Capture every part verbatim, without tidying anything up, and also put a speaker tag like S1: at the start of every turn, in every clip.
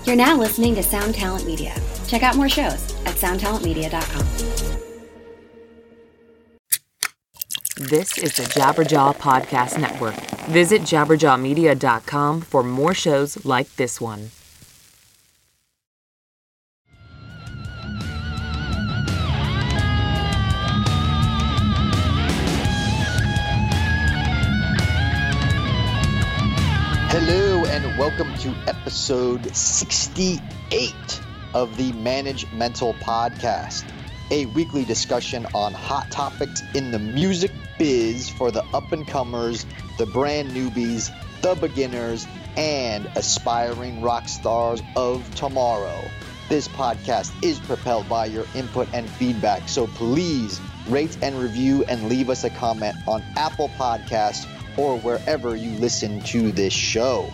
S1: You're now listening to Sound Talent Media. Check out more shows at sound talent media dot com.
S2: This is the Jabberjaw Podcast Network. Visit jabberjaw media dot com for more shows like this one.
S3: Hello and welcome to episode sixty-eight of the Manage Mental Podcast, a weekly discussion on hot topics in the music biz for the up-and-comers, the brand newbies, the beginners, and aspiring rock stars of tomorrow. This podcast is propelled by your input and feedback, so please rate and review and leave us a comment on Apple Podcasts or wherever you listen to this show.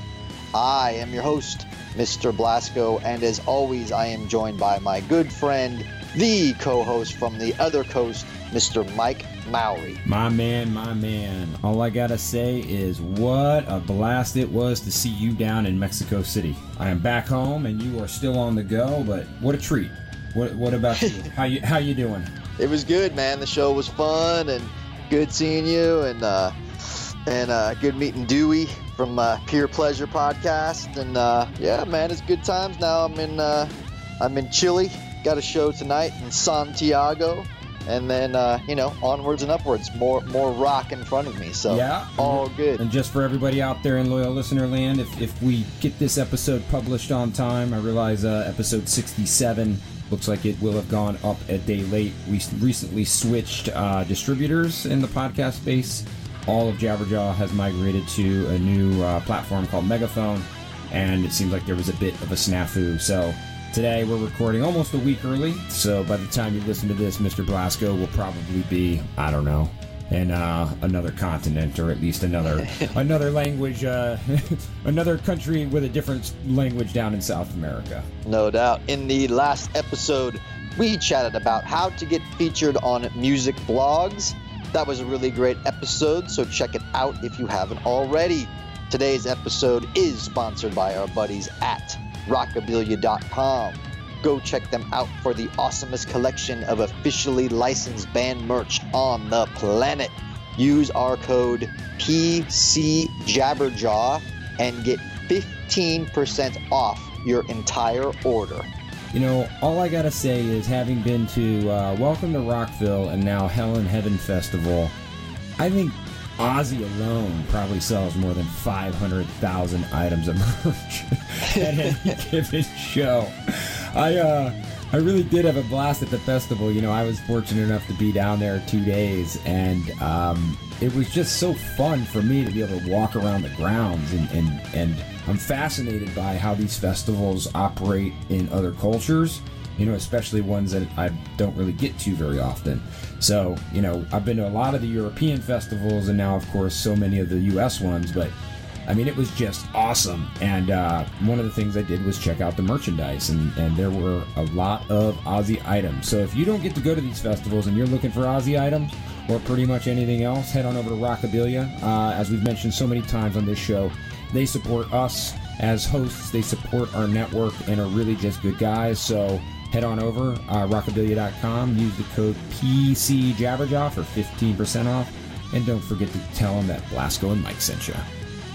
S3: I am your host, Mister Blasco, and as always, I am joined by my good friend, the co-host from the other coast, Mister Mike Mowry.
S4: My man, my man. All I gotta say is what a blast it was to see you down in Mexico City. I am back home and you are still on the go, but what a treat. What what about you? How you how you doing?
S3: It was good, man. The show was fun and good seeing you, and uh and uh good meeting Dewey from uh, Peer Pleasure Podcast, and uh yeah, man, it's good times. Now I'm in uh I'm in Chile. Got a show tonight in Santiago, and then uh you know, onwards and upwards, more more rock in front of me, so
S4: yeah,
S3: all good.
S4: And just for everybody out there in loyal listener land, if if we get this episode published on time, I realize uh episode sixty-seven looks like it will have gone up a day late. We recently switched uh distributors in the podcast space. All of Jabberjaw has migrated to a new uh, platform called Megaphone, and it seems like there was a bit of a snafu. So today we're recording almost a week early, so by the time you listen to this, Mister Blasco will probably be, I don't know, in uh, another continent, or at least another another language, uh, another country with a different language down in South America.
S3: No doubt. In the last episode, we chatted about how to get featured on music blogs. That was a really great episode, so check it out if you haven't already. Today's episode is sponsored by our buddies at rockabilia dot com. Go check them out for the awesomest collection of officially licensed band merch on the planet. Use our code P C Jabberjaw and get fifteen percent off your entire order.
S4: You know, all I gotta say is, having been to uh, Welcome to Rockville and now Hell in Heaven Festival, I think Ozzy alone probably sells more than five hundred thousand items of merch at any given show. I uh, I really did have a blast at the festival. You know, I was fortunate enough to be down there two days, and um, it was just so fun for me to be able to walk around the grounds, and, and, and I'm fascinated by how these festivals operate in other cultures, you know, especially ones that I don't really get to very often. So, you know, I've been to a lot of the European festivals, and now, of course, so many of the U S ones, but I mean, it was just awesome. And uh, one of the things I did was check out the merchandise, and, and there were a lot of Ozzy items. So if you don't get to go to these festivals and you're looking for Ozzy items, or pretty much anything else, head on over to Rockabilia. Uh, as we've mentioned so many times on this show, they support us as hosts, they support our network, and are really just good guys. So head on over, uh, rockabilia dot com, use the code P C Jabberjaw for fifteen percent off, and don't forget to tell them that Blasco and Mike sent you.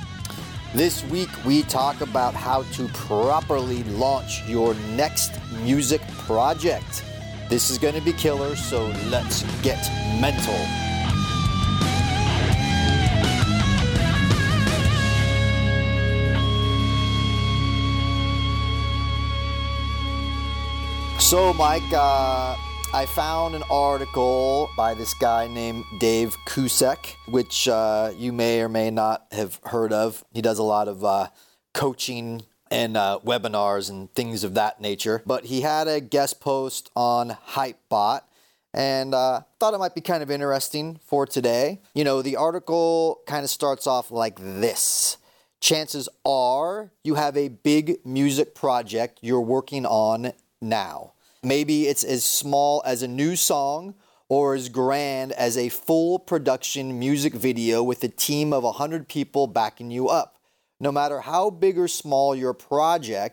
S3: This week, we talk about how to properly launch your next music project. This is going to be killer, so let's get mental. So, Mike, uh, I found an article by this guy named Dave Kusek, which uh, you may or may not have heard of. He does a lot of uh, coaching and uh, webinars and things of that nature. But he had a guest post on Hypebot, and uh, thought it might be kind of interesting for today. You know, the article kind of starts off like this. Chances are you have a big music project you're working on now. Maybe it's as small as a new song or as grand as a full production music video with a team of one hundred people backing you up. No matter how big or small your project,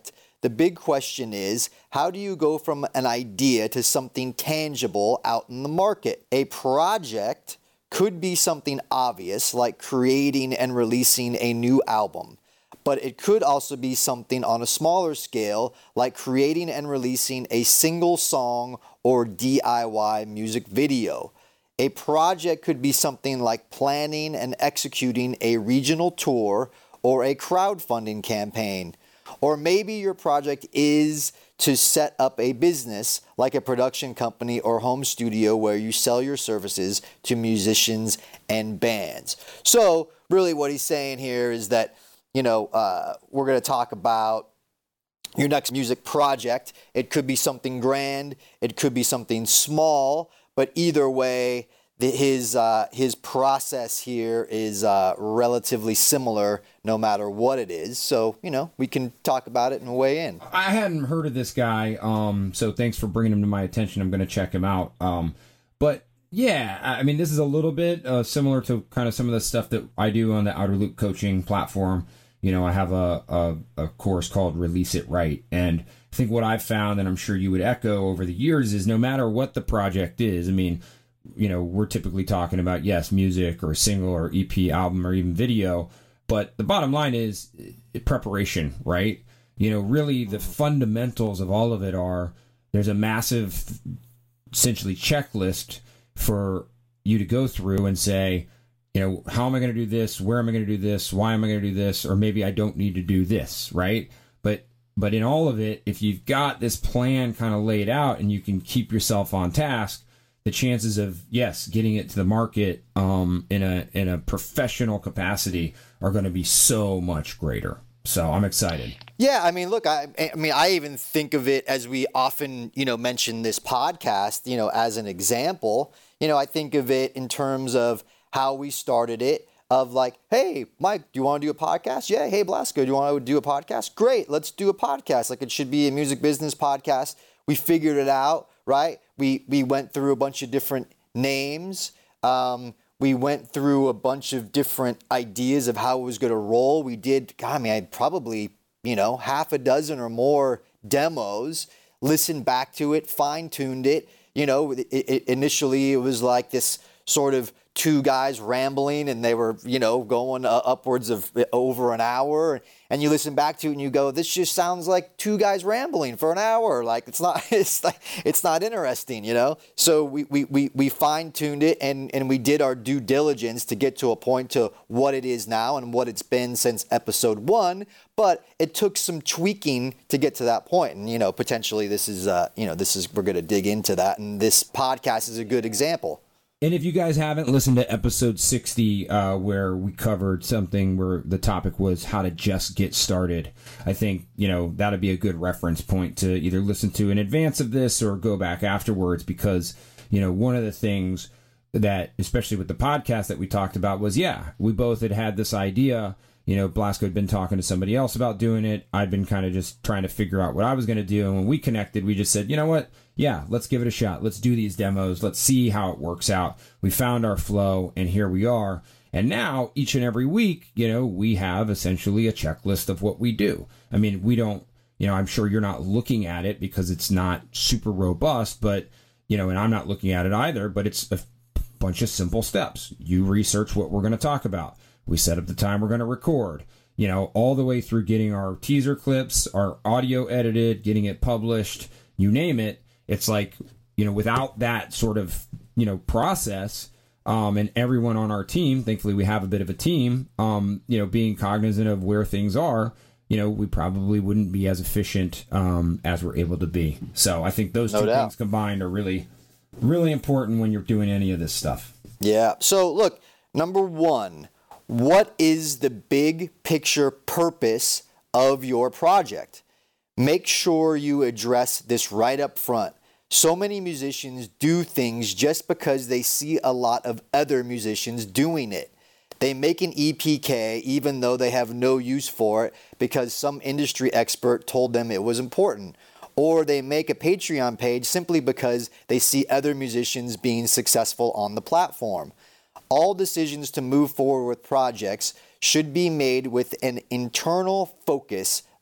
S3: the big question is, how do you go from an idea to something tangible out in the market? A project could be something obvious, like creating and releasing a new album. But it could also be something on a smaller scale, like creating and releasing a single song or D I Y music video. A project could be something like planning and executing a regional tour or a crowdfunding campaign. Or maybe your project is to set up a business like a production company or home studio where you sell your services to musicians and bands. So really what he's saying here is that, you know, uh, we're going to talk about your next music project. It could be something grand. It could be something small. But either way, the, his uh, his process here is uh, relatively similar no matter what it is. So, you know, we can talk about it and weigh in.
S4: I hadn't heard of this guy, um, so thanks for bringing him to my attention. I'm going to check him out. Um, but, yeah, I mean, this is a little bit uh, similar to kind of some of the stuff that I do on the Outer Loop coaching platform. You know, I have a, a, a course called Release It Right. And I think what I've found, and I'm sure you would echo over the years, is no matter what the project is, I mean, you know, we're typically talking about, yes, music or a single or E P, album, or even video. But the bottom line is preparation, right? You know, really the fundamentals of all of it are there's a massive, essentially, checklist for you to go through and say, you know, how am I going to do this? Where am I going to do this? Why am I going to do this? Or maybe I don't need to do this, right? But but in all of it, if you've got this plan kind of laid out and you can keep yourself on task, the chances of, yes, getting it to the market um, in a in a professional capacity are going to be so much greater. So I'm excited.
S3: Yeah, I mean, look, I, I mean, I even think of it as we often, you know, mention this podcast, you know, as an example. You know, I think of it in terms of how we started it, of like, hey, Mike, do you want to do a podcast? Yeah. Hey, Blasco, do you want to do a podcast? Great. Let's do a podcast. Like, it should be a music business podcast. We figured it out, right? We we went through a bunch of different names. Um, we went through a bunch of different ideas of how it was going to roll. We did, God, I mean, I had probably, you know, half a dozen or more demos, listened back to it, fine-tuned it. You know, it, it, initially it was like this sort of two guys rambling, and they were, you know, going uh, upwards of over an hour. And you listen back to it and you go, this just sounds like two guys rambling for an hour. Like, it's not, it's like, it's not interesting, you know? So we, we, we, we fine tuned it, and, and we did our due diligence to get to a point to what it is now and what it's been since episode one. But it took some tweaking to get to that point. And, you know, potentially this is, uh, you know, this is, we're going to dig into that. And this podcast is a good example.
S4: And if you guys haven't listened to episode sixty, uh, where we covered something where the topic was how to just get started, I think, you know, that'd be a good reference point to either listen to in advance of this or go back afterwards, because, you know, one of the things that, especially with the podcast that we talked about, was, yeah, we both had had this idea. You know, Blasco had been talking to somebody else about doing it. I'd been kind of just trying to figure out what I was going to do. And when we connected, we just said, you know what? Yeah, let's give it a shot. Let's do these demos. Let's see how it works out. We found our flow, and here we are. And now, each and every week, you know, we have essentially a checklist of what we do. I mean, we don't, you know, I'm sure you're not looking at it because it's not super robust, but, you know, and I'm not looking at it either, but it's a bunch of simple steps. You research what we're going to talk about. We set up the time we're going to record, you know, all the way through getting our teaser clips, our audio edited, getting it published, you name it. It's like, you know, without that sort of, you know, process, um, and everyone on our team, thankfully we have a bit of a team, um, you know, being cognizant of where things are, you know, we probably wouldn't be as efficient um, as we're able to be. So I think those
S3: No
S4: two
S3: doubt.
S4: things combined are really, really important when you're doing any of this stuff.
S3: Yeah. So look, number one, what is the big picture purpose of your project? Make sure you address this right up front. So many musicians do things just because they see a lot of other musicians doing it. They make an E P K even though they have no use for it because some industry expert told them it was important. Or they make a Patreon page simply because they see other musicians being successful on the platform. All decisions to move forward with projects should be made with an internal focus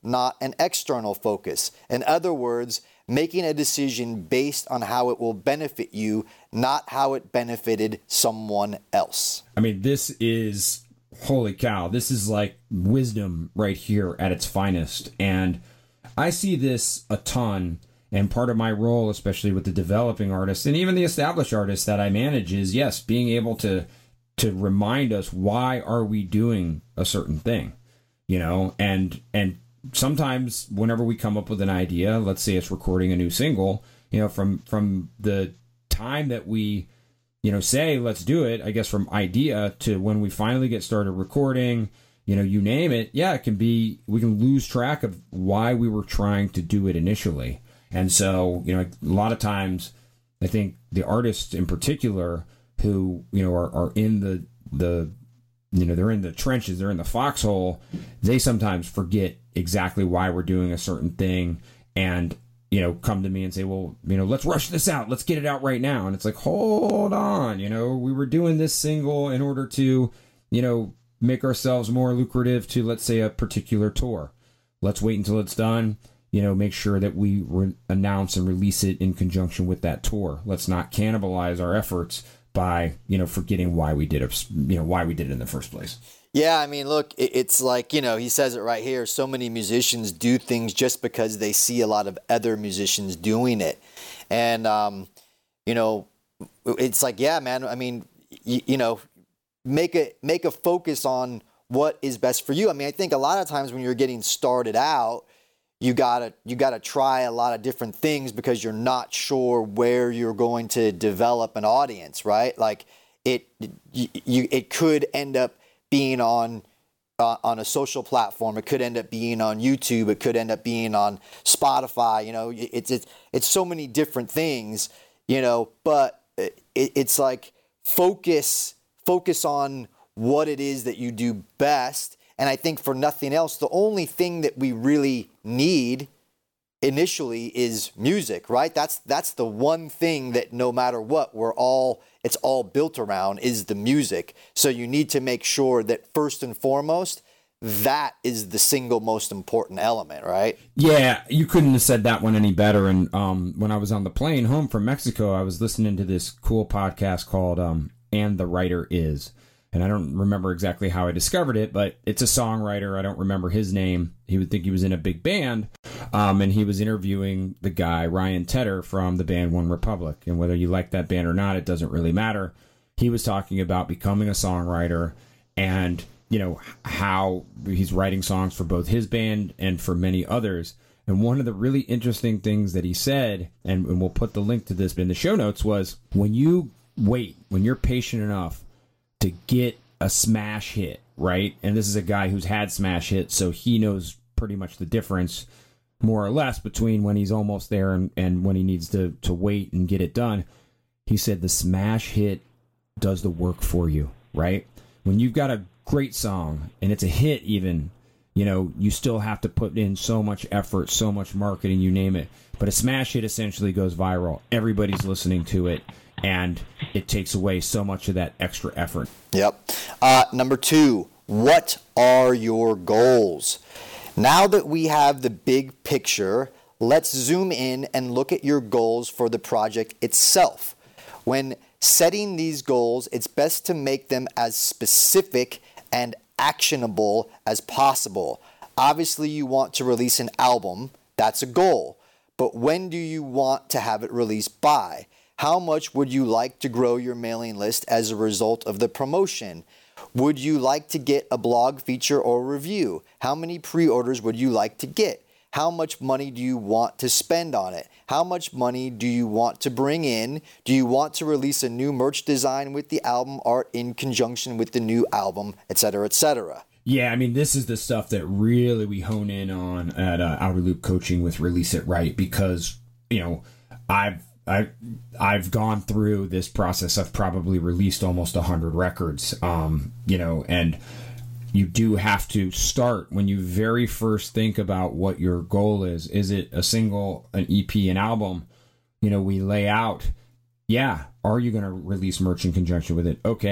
S3: not an external focus. In other words, making a decision based on how it will benefit you, not how it benefited someone else.
S4: I mean, this is, holy cow, this is like wisdom right here at its finest. And I see this a ton. And part of my role, especially with the developing artists and even the established artists that I manage, is, yes, being able to to remind us, why are we doing a certain thing, you know? And and sometimes whenever we come up with an idea, let's say it's recording a new single, you know, from from the time that we, you know, say let's do it, I guess from idea to when we finally get started recording, you know, you name it, yeah, it can be, we can lose track of why we were trying to do it initially. And so, you know, a lot of times, I think the artists in particular who, you know, are, are in the, the, you know, they're in the trenches, they're in the foxhole, they sometimes forget exactly why we're doing a certain thing and, you know, come to me and say, well, you know, let's rush this out. Let's get it out right now. And it's like, hold on, you know, we were doing this single in order to, you know, make ourselves more lucrative to, let's say, a particular tour. Let's wait until it's done. You know, make sure that we re- announce and release it in conjunction with that tour. Let's not cannibalize our efforts by, you know, forgetting why we did it, you know, why we did it in the first place.
S3: Yeah, I mean, look, it's like, you know, he says it right here. So many musicians do things just because they see a lot of other musicians doing it. And, um, you know, it's like, yeah, man, I mean, you, you know, make a, make a focus on what is best for you. I mean, I think a lot of times when you're getting started out, you gotta you gotta try a lot of different things because you're not sure where you're going to develop an audience, right? Like it you, you it could end up being on uh, on a social platform. It could end up being on YouTube. It could end up being on Spotify. You know, it's it's it's so many different things. You know, but it, it's like focus focus on what it is that you do best. And I think for nothing else, the only thing that we really need initially is music, right? That's that's the one thing that no matter what, we're all it's all built around is the music. So you need to make sure that first and foremost, that is the single most important element, right?
S4: Yeah, you couldn't have said that one any better. And um, when I was on the plane home from Mexico, I was listening to this cool podcast called um, And the Writer Is. And I don't remember exactly how I discovered it, but it's a songwriter. I don't remember his name. He would think he was in a big band. Um, and he was interviewing the guy, Ryan Tedder, from the band One Republic. And whether you like that band or not, it doesn't really matter. He was talking about becoming a songwriter and, you know, how he's writing songs for both his band and for many others. And one of the really interesting things that he said, and, and we'll put the link to this in the show notes, was when you wait, when you're patient enough to get a smash hit, right? And this is a guy who's had smash hits, so he knows pretty much the difference, more or less, between when he's almost there and, and when he needs to, to wait and get it done. He said the smash hit does the work for you, right? When you've got a great song, and it's a hit even, you know, you still have to put in so much effort, so much marketing, you name it. But a smash hit essentially goes viral. Everybody's listening to it. And it takes away so much of that extra effort.
S3: Yep. Uh, number two, what are your goals? Now that we have the big picture, let's zoom in and look at your goals for the project itself. When setting these goals, it's best to make them as specific and actionable as possible. Obviously, you want to release an album. That's a goal. But when do you want to have it released by? How much would you like to grow your mailing list as a result of the promotion? Would you like to get a blog feature or review? How many pre-orders would you like to get? How much money do you want to spend on it? How much money do you want to bring in? Do you want to release a new merch design with the album art in conjunction with the new album, et cetera, et cetera?
S4: Yeah, I mean, this is the stuff that really we hone in on at uh, Outer Loop Coaching with Release It Right, because, you know, I've I, I've gone through this process. I've probably released almost one hundred records, um, you know, and you do have to start when you very first think about what your goal is. Is it a single, an E P, an album? You know, we lay out, yeah, are you going to release merch in conjunction with it? Okay.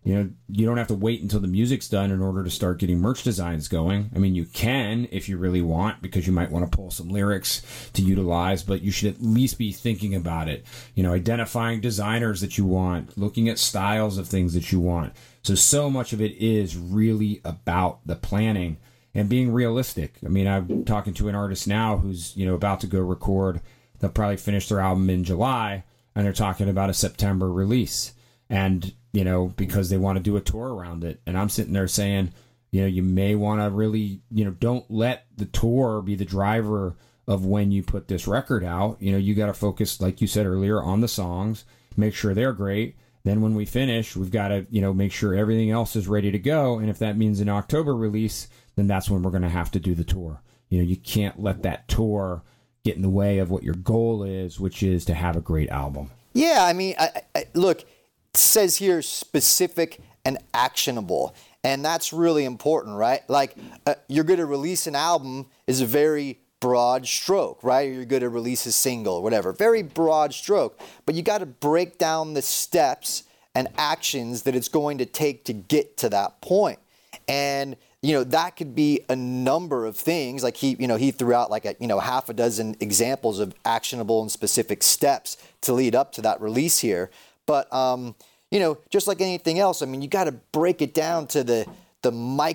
S4: You know, you don't have to wait until the music's done in order to start getting merch designs going. I mean, you can if you really want, because you might want to pull some lyrics to utilize, but you should at least be thinking about it. You know, identifying designers that you want, looking at styles of things that you want. So, so much of it is really about the planning and being realistic. I mean, I'm talking to an artist now who's, you know, about to go record. They'll probably finish their album in July, and they're talking about a September release. And, you know, because they want to do a tour around it. And I'm sitting there saying, you know, you may want to really, you know, don't let the tour be the driver of when you put this record out. You know, you got to focus, like you said earlier, on the songs, make sure they're great. Then when we finish, we've got to, you know, make sure everything else is ready to go. And if that means an October release, then that's when we're going to have to do the tour. You know, you can't let that tour get in the way of what your goal is, which is to have a great album.
S3: Yeah, I mean, I, I, look, says here specific and actionable, and that's really important, right? Like uh, you're going to release an album is a very broad stroke, right? Or you're going to release a single or whatever, very broad stroke, but you got to break down the steps and actions that it's going to take to get to that point. And you know, that could be a number of things. Like he, you know, he threw out like a, you know, half a dozen examples of actionable and specific steps to lead up to that release here. But, um, you know, just like anything else, I mean, you got to break it down to the the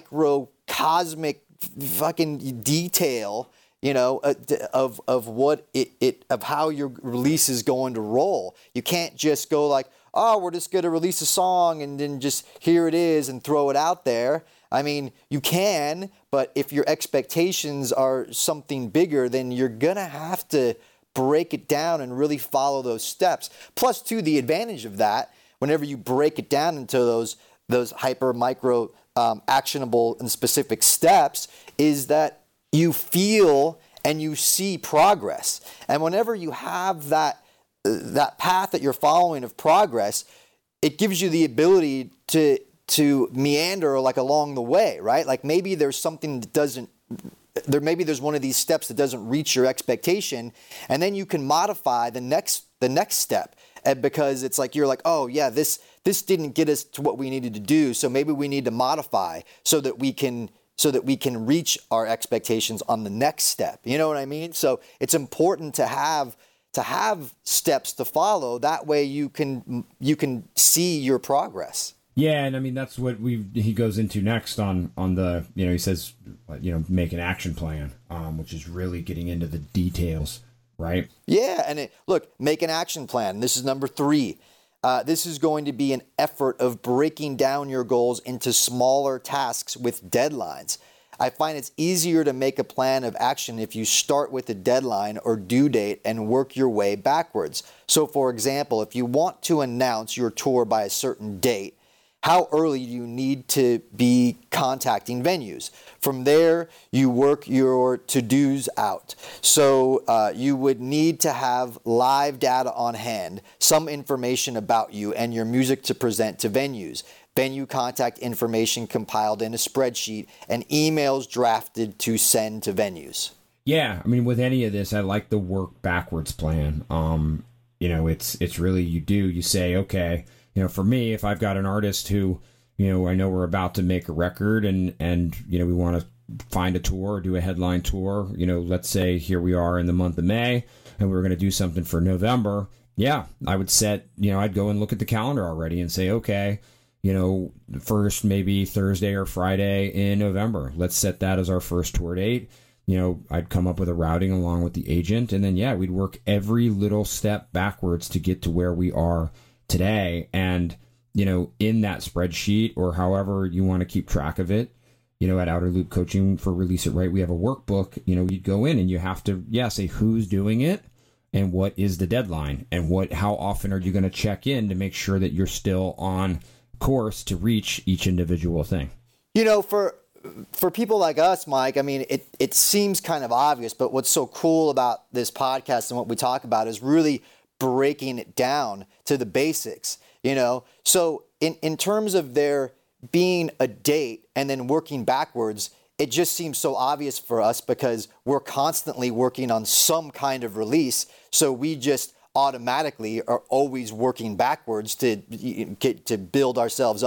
S3: microcosmic fucking detail, you know, uh, of of what it, it of how your release is going to roll. You can't just go like, oh, we're just going to release a song and then just here it is and throw it out there. I mean, you can, but if your expectations are something bigger, then you're going to have to break it down and really follow those steps. Plus, too, the advantage of that, whenever you break it down into those those hyper, micro, um, actionable and specific steps, is that you feel and you see progress. And whenever you have that that path that you're following of progress, it gives you the ability to to meander like along the way, right? Like maybe there's something that doesn't there maybe there's one of these steps that doesn't reach your expectation, and then you can modify the next the next step, and because it's like you're like, oh yeah, this this didn't get us to what we needed to do, so maybe we need to modify so that we can so that we can reach our expectations on the next step. You know what I mean? So it's important to have to have steps to follow. That way you can you can see your progress.
S4: Yeah, and I mean that's what we he goes into next on on the, you know, he says, you know, make an action plan, um, which is really getting into the details, right?
S3: Yeah, and it, look, make an action plan. This is number three. Uh, this is going to be an effort of breaking down your goals into smaller tasks with deadlines. I find it's easier to make a plan of action if you start with a deadline or due date and work your way backwards. So, for example, if you want to announce your tour by a certain date, how early do you need to be contacting venues? From there, you work your to-dos out. So uh, you would need to have live data on hand, some information about you and your music to present to venues, venue contact information compiled in a spreadsheet, and emails drafted to send to venues.
S4: Yeah, I mean, with any of this, I like the work backwards plan. Um, you know, it's it's really, you do, you say, okay, you know, for me, if I've got an artist who, you know, I know we're about to make a record and, and you know, we want to find a tour, do a headline tour, you know, let's say here we are in the month of May and we're going to do something for November. Yeah, I would set, you know, I'd go and look at the calendar already and say, okay, you know, first maybe Thursday or Friday in November, let's set that as our first tour date. You know, I'd come up with a routing along with the agent, and then, yeah, we'd work every little step backwards to get to where we are today. And, you know, in that spreadsheet or however you want to keep track of it, you know, at Outer Loop Coaching for Release It Right, we have a workbook. You know, you'd go in and you have to, yeah, say who's doing it and what is the deadline and what, how often are you going to check in to make sure that you're still on course to reach each individual thing.
S3: You know, for for people like us, Mike, I mean, it, it seems kind of obvious, but what's so cool about this podcast and what we talk about is really breaking it down to the basics, you know? So in, in terms of there being a date and then working backwards, it just seems so obvious for us because we're constantly working on some kind of release. So we just automatically are always working backwards to get to build ourselves up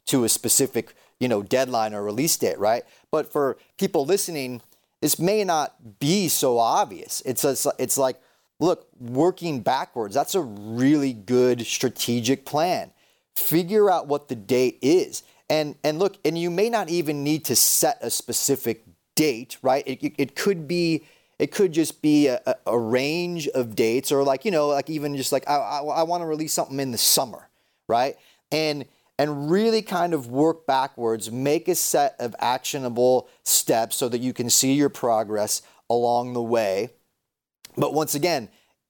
S3: to a specific, you know, deadline or release date, right? But for people listening, this may not be so obvious. It's a, it's like, look, working backwards, that's a really good strategic plan. Figure out what the date is. And and look, and you may not even need to set a specific date, right? It, it, it could be, it could just be a, a range of dates, or like, you know, like even just like, I, I, I want to release something in the summer, right? And and really kind of work backwards, make a set of actionable steps so that you can see your progress along the way. But once again,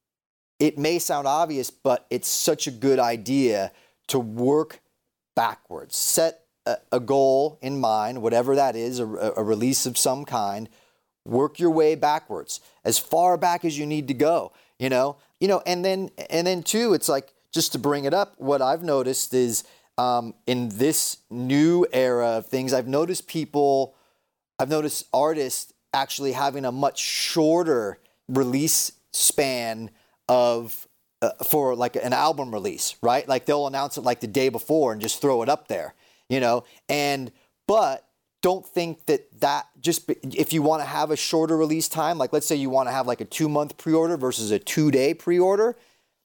S3: it may sound obvious, but it's such a good idea to work backwards. Set a, a goal in mind, whatever that is, a, a release of some kind. Work your way backwards, as far back as you need to go. You know, you know, and then and then too, it's like, just to bring it up, what I've noticed is um, in this new era of things, I've noticed people, I've noticed artists actually having a much shorter release span of uh, for like an album release, right? Like they'll announce it like the day before and just throw it up there, you know. And but don't think that that just if you want to have a shorter release time, like let's say you want to have like a two month pre-order versus a two day pre-order.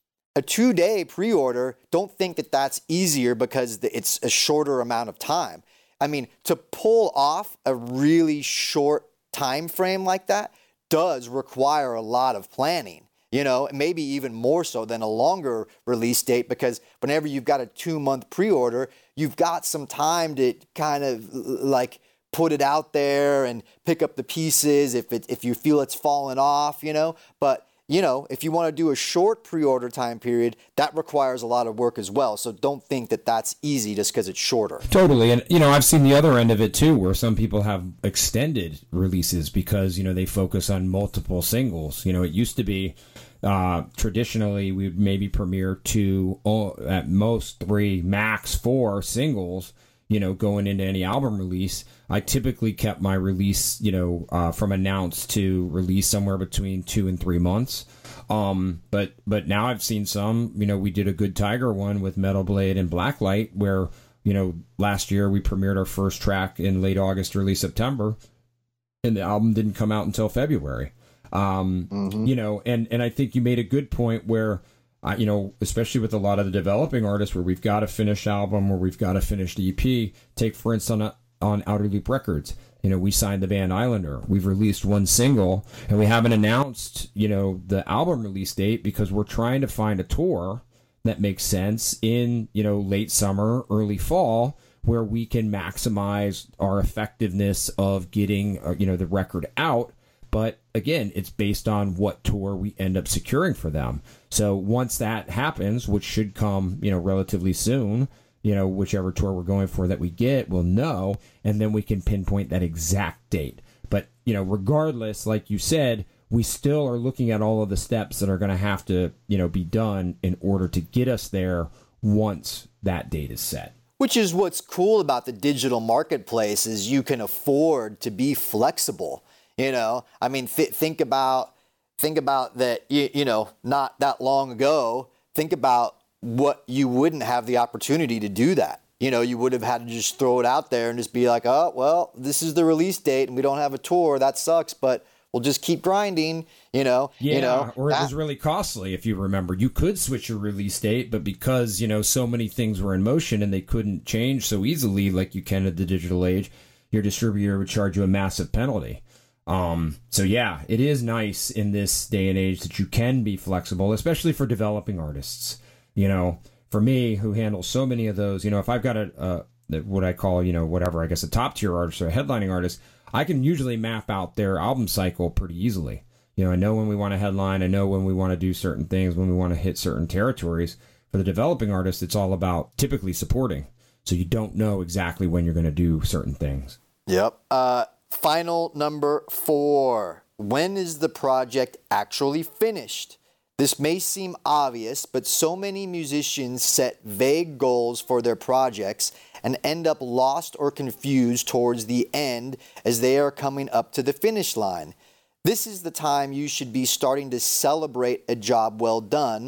S3: A two-day pre-order, don't think that that's easier because it's a shorter amount of time. I mean, to pull off a really short time frame like that does require a lot of planning, you know, maybe even more so than a longer release date, because whenever you've got a two-month pre-order, you've got some time to kind of like put it out there and pick up the pieces if it, if you feel it's fallen off, you know, but you know, if you want to do a short pre-order time period, that requires a lot of work as well. So don't think that that's easy just because it's shorter.
S4: Totally. And, you know, I've seen the other end of it too, where some people have extended releases because, you know, they focus on multiple singles. You know, it used to be uh, traditionally we would maybe premiere two, at most three, max four singles, you know, going into any album release. I typically kept my release, you know, uh, from announced to release somewhere between two and three months. Um, but but now I've seen some, you know, we did a Good Tiger one with Metal Blade and Blacklight where, you know, last year we premiered our first track in late August, early September, and the album didn't come out until February. Um, mm-hmm. You know, and, and I think you made a good point where, Uh, you know, especially with a lot of the developing artists where we've got a finished album or we've got a finished E P. Take, for instance, on, on Outer Loop Records. You know, we signed the band Islander. We've released one single, and we haven't announced, you know, the album release date because we're trying to find a tour that makes sense in, you know, late summer, early fall, where we can maximize our effectiveness of getting, uh, you know, the record out. But again, it's based on what tour we end up securing for them. So once that happens, which should come, you know, relatively soon, you know, whichever tour we're going for that we get, we'll know, and then we can pinpoint that exact date. But, you know, regardless, like you said, we still are looking at all of the steps that are going to have to, you know, be done in order to get us there once that date is set.
S3: Which is what's cool about the digital marketplace is you can afford to be flexible. You know, I mean, th- think about think about that, you, you know, not that long ago, think about what you wouldn't have the opportunity to do that. You know, you would have had to just throw it out there and just be like, oh, well, this is the release date and we don't have a tour. That sucks, but we'll just keep grinding, you know.
S4: Yeah,
S3: you know,
S4: or it
S3: that-
S4: was really costly, if you remember. You could switch your release date, but because, you know, so many things were in motion and they couldn't change so easily like you can at the digital age, your distributor would charge you a massive penalty. Um, so yeah, it is nice in this day and age that you can be flexible, especially for developing artists. You know, for me, who handles so many of those, you know, if I've got a, a what I call, you know, whatever, I guess a top tier artist or a headlining artist, I can usually map out their album cycle pretty easily. You know, I know when we want to headline, I know when we want to do certain things, when we want to hit certain territories. For the developing artist, it's all about typically supporting. So you don't know exactly when you're going to do certain things.
S3: Yep. Uh, Final number four. When is the project actually finished? This may seem obvious, but so many musicians set vague goals for their projects and end up lost or confused towards the end as they are coming up to the finish line. This is the time you should be starting to celebrate a job well done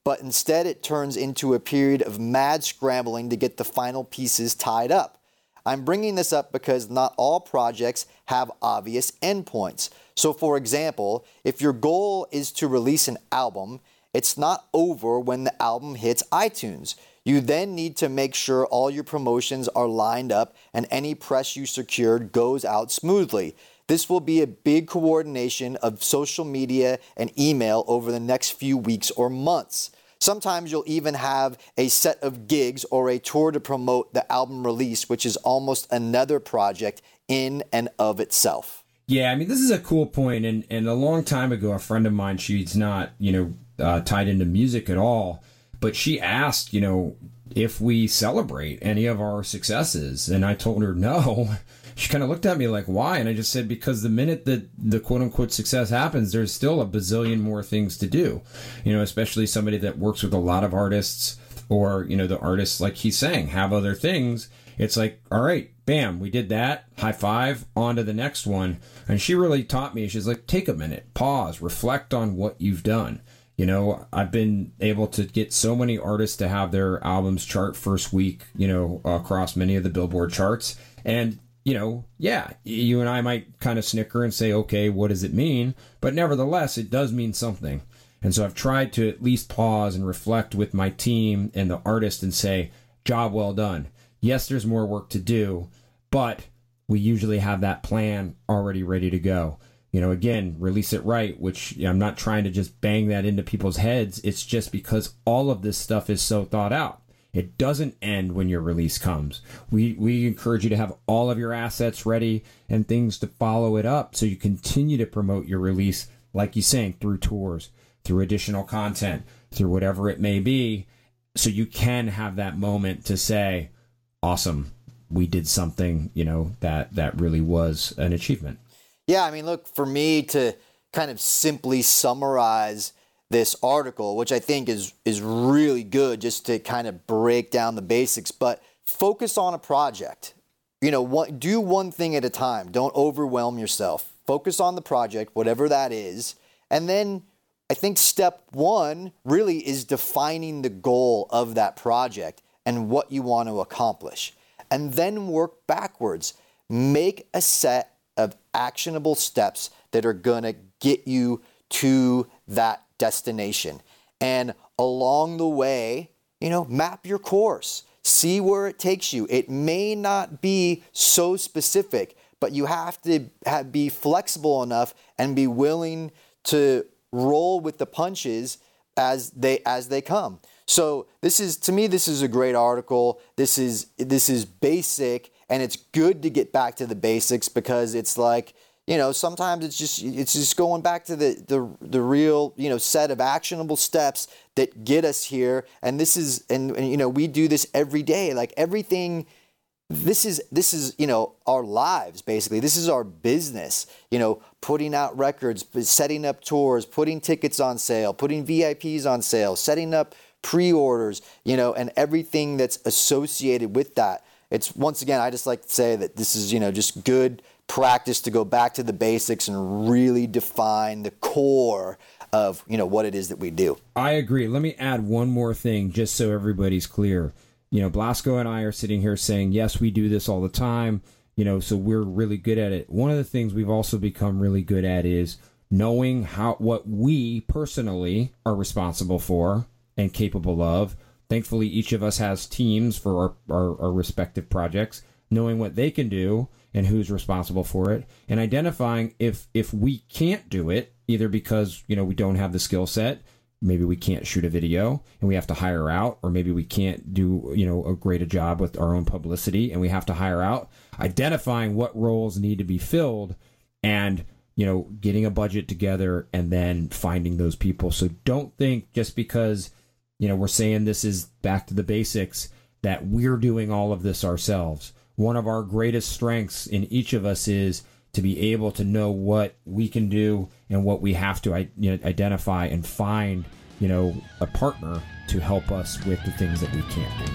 S3: but instead it turns into a period of mad scrambling to get the final pieces tied up. I'm bringing this up because not all projects have obvious endpoints. So for example, if your goal is to release an album, it's not over when the album hits iTunes. You then need to make sure all your promotions are lined up and any press you secured goes out smoothly. This will be a big coordination of social media and email over the next few weeks or months. Sometimes you'll even have a set of gigs or a tour to promote the album release, which is almost another project in and of itself.
S4: Yeah, I mean, this is a cool point. And, and a long time ago, a friend of mine, she's not, you know, uh, tied into music at all, but she asked, you know, if we celebrate any of our successes. And I told her no. She kind of looked at me like, why? And I just said, because the minute that the quote unquote success happens, there's still a bazillion more things to do, you know, especially somebody that works with a lot of artists or, you know, the artists, like he's saying, have other things. It's like, all right, bam, we did that. High five, on to the next one. And she really taught me. She's like, take a minute, pause, reflect on what you've done. You know, I've been able to get so many artists to have their albums chart first week, you know, across many of the Billboard charts. And you know, yeah, you and I might kind of snicker and say, okay, what does it mean? But nevertheless, it does mean something. And so I've tried to at least pause and reflect with my team and the artist and say, job well done. Yes, there's more work to do, but we usually have that plan already ready to go. You know, again, release it right, which you know, I'm not trying to just bang that into people's heads. It's just because all of this stuff is so thought out. It doesn't end when your release comes. We we encourage you to have all of your assets ready and things to follow it up so you continue to promote your release, like you're saying, through tours, through additional content, through whatever it may be, so you can have that moment to say, awesome, we did something, you know, that, that really was an achievement.
S3: Yeah, I mean, look, for me to kind of simply summarize this article, which I think is is really good just to kind of break down the basics, but focus on a project. You know, what, do one thing at a time. Don't overwhelm yourself. Focus on the project, whatever that is. And then I think step one really is defining the goal of that project and what you want to accomplish. And then work backwards. Make a set of actionable steps that are going to get you to that destination. And along the way, you know, map your course. See where it takes you. It may not be so specific, but you have to have, be flexible enough and be willing to roll with the punches as they as they come. So this is, to me, this is a great article. This is this is basic, and it's good to get back to the basics because it's like, you know, sometimes it's just it's just going back to the, the the real, you know, set of actionable steps that get us here. And this is, and, and you know, we do this every day. Like everything, this is this is you know, our lives basically. This is our business. You know, putting out records, setting up tours, putting tickets on sale, putting V I Ps on sale, setting up pre-orders. You know, and everything that's associated with that. It's, once again, I just like to say that this is, you know, just good practice to go back to the basics and really define the core of, you know, what it is that we do.
S4: I agree. Let me add one more thing just so everybody's clear. You know, Blasco and I are sitting here saying, yes, we do this all the time, you know, so we're really good at it. One of the things we've also become really good at is knowing how, what we personally are responsible for and capable of. Thankfully, each of us has teams for our, our, our respective projects, knowing what they can do and who's responsible for it, and identifying if if we can't do it, either because, you know, we don't have the skill set, maybe we can't shoot a video and we have to hire out, or maybe we can't do, you know, a great a job with our own publicity and we have to hire out, identifying what roles need to be filled and, you know, getting a budget together and then finding those people. So don't think just because, you know, we're saying this is back to the basics that we're doing all of this ourselves. One of our greatest strengths in each of us is to be able to know what we can do and what we have to, you know, identify and find, you know, a partner to help us with the things that we can't do.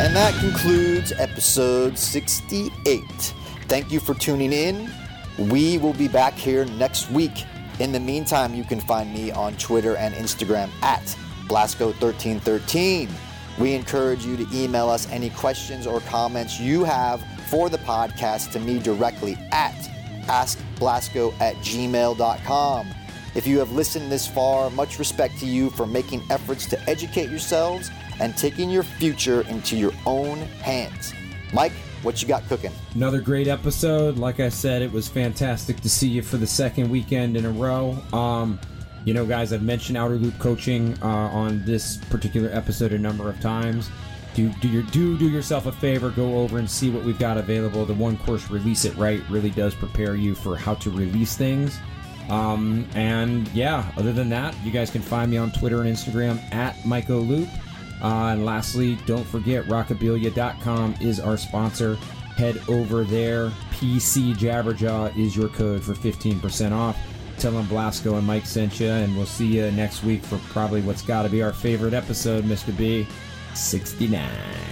S3: And that concludes episode sixty-eight. Thank you for tuning in. We will be back here next week. In the meantime, you can find me on Twitter and Instagram at Blasco thirteen thirteen. We encourage you to email us any questions or comments you have for the podcast to me directly at askblasco at gmail dot com. If you have listened this far, much respect to you for making efforts to educate yourselves and taking your future into your own hands. Mike, what you got cooking?
S4: Another great episode. Like I said, it was fantastic to see you for the second weekend in a row. Um, you know, guys, I've mentioned Outer Loop Coaching uh, on this particular episode a number of times. Do do your do do yourself a favor, go over and see what we've got available. The one course, Release It Right, really does prepare you for how to release things. Um, and yeah, other than that, you guys can find me on Twitter and Instagram at MikeOLoop. Uh, and lastly, don't forget, rockabilia dot com is our sponsor. Head over there. P C Jabberjaw is your code for fifteen percent off. Tell them Blasco and Mike sent you, and we'll see you next week for probably what's got to be our favorite episode, Mister B, sixty-nine.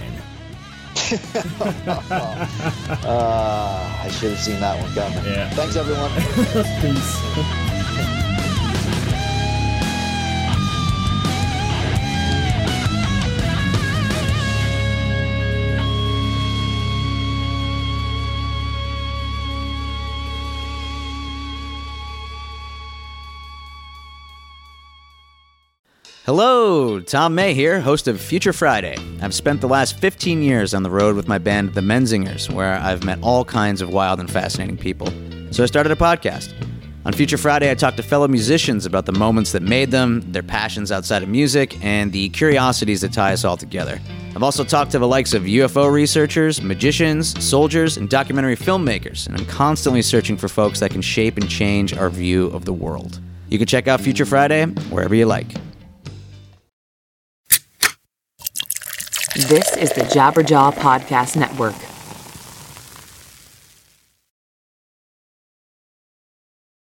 S3: uh, I should have seen that one coming.
S4: Yeah.
S3: Thanks, everyone.
S4: Peace.
S5: Hello, Tom May here, host of Future Friday. I've spent the last fifteen years on the road with my band, The Menzingers, where I've met all kinds of wild and fascinating people. So I started a podcast. On Future Friday, I talk to fellow musicians about the moments that made them, their passions outside of music, and the curiosities that tie us all together. I've also talked to the likes of U F O researchers, magicians, soldiers, and documentary filmmakers, and I'm constantly searching for folks that can shape and change our view of the world. You can check out Future Friday wherever you like.
S2: This is the Jabberjaw Podcast Network.